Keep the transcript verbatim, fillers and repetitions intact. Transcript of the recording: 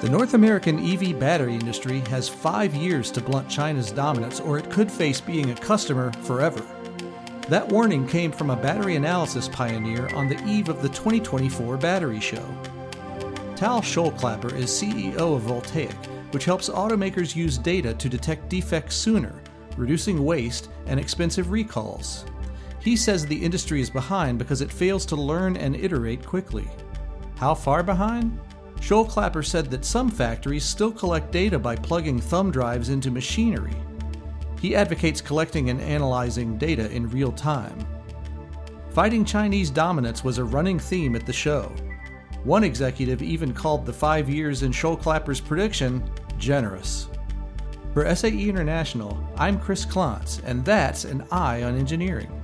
The North American E V battery industry has five years to blunt China's dominance, or it could face being a customer forever. That warning came from a battery analysis pioneer on the eve of the twenty twenty-four Battery Show. Tal Schollklaper is C E O of Voltaic, which helps automakers use data to detect defects sooner, reducing waste and expensive recalls. He says the industry is behind because it fails to learn and iterate quickly. How far behind? Schollklaper said that some factories still collect data by plugging thumb drives into machinery. He advocates collecting and analyzing data in real time. Fighting Chinese dominance was a running theme at the show. One executive even called the five years in Schollklaper's prediction generous. For S A E International, I'm Chris Klontz, and that's an Eye on Engineering.